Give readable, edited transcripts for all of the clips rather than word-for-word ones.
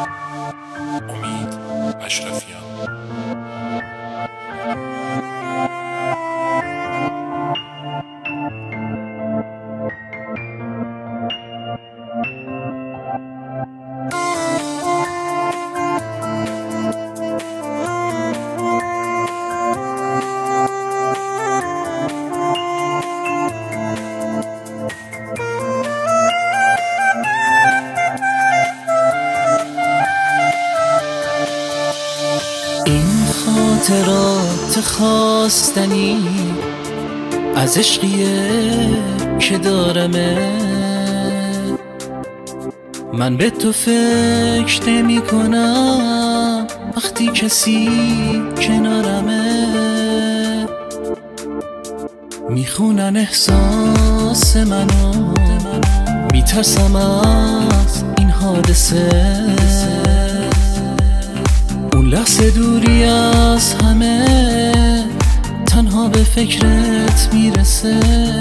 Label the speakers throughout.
Speaker 1: امید اشرفیان.
Speaker 2: این خاطرات خواستنی از عشقیه که دارمه، من به تو فکر نمی کنم وقتی کسی کنارمه. میخونن احساس منو، میترسم از این حادثه، اون لحظه دوری از همه تنها به فکرت میرسه.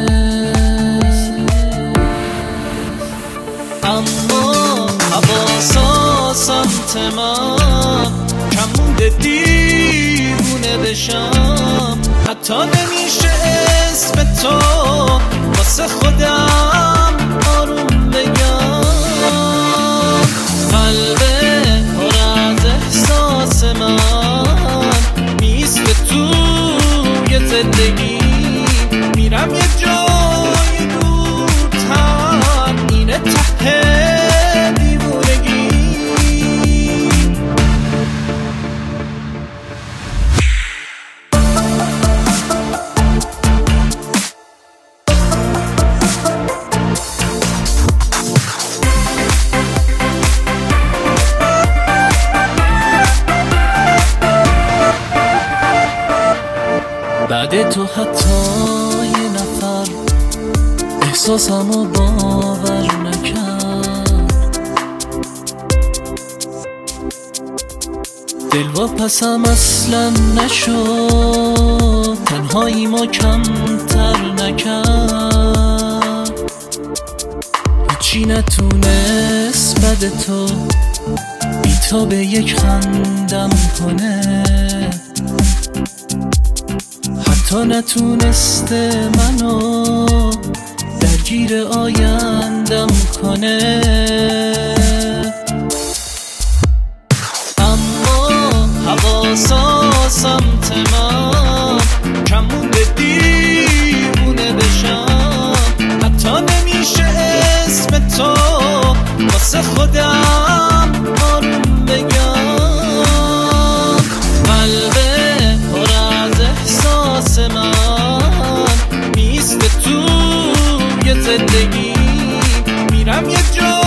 Speaker 2: اما حواسا سمت من کم مونده دیوونه بشم، حتی نمیشه اسم تو واسه خودم آروم بگم. قلبه پر از احساس من میسته توی زندگی، میرم یه جای دورتر، اینه ته دیوونگی. بعد تو حتی یه نفر احساسمو باور نکرد، دلواپسم اصلا نشد، تنهایی ما کمتر نکرد. هیچی نتونست بعد تو بی تا به یک خندم کنه، حتی نتونسته منو درگیر آیندم کنه. اما حواسا سمت من کم مونده دیوونه بشم، حتی نمیشه اسم تو واسه خودم آروم بگم. قلبه پر از احساس من میسته توی زندگی، میرم یه جا